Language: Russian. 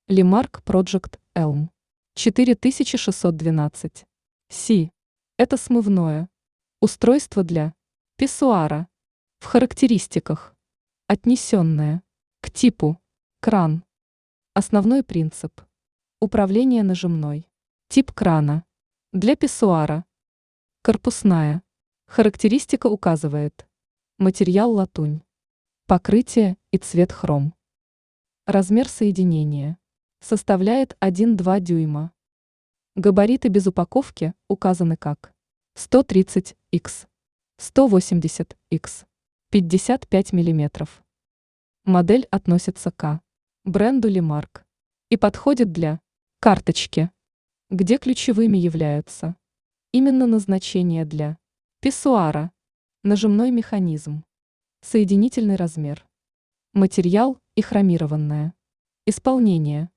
Limark Project Elm 4612. Си. Это смывное устройство для писсуара. В характеристиках. Отнесенное к типу кран. Основной принцип. Управление нажимной. Тип крана. Для писсуара. Корпусная. Характеристика указывает. Материал латунь. Покрытие и цвет хром. Размер соединения составляет 1,2 дюйма. Габариты без упаковки указаны как 130х, 180х, 55 мм. Модель относится к бренду Limark и подходит для карточки, где ключевыми являются именно назначение для писсуара, нажимной механизм, соединительный размер, материал и хромированное. Исполнение.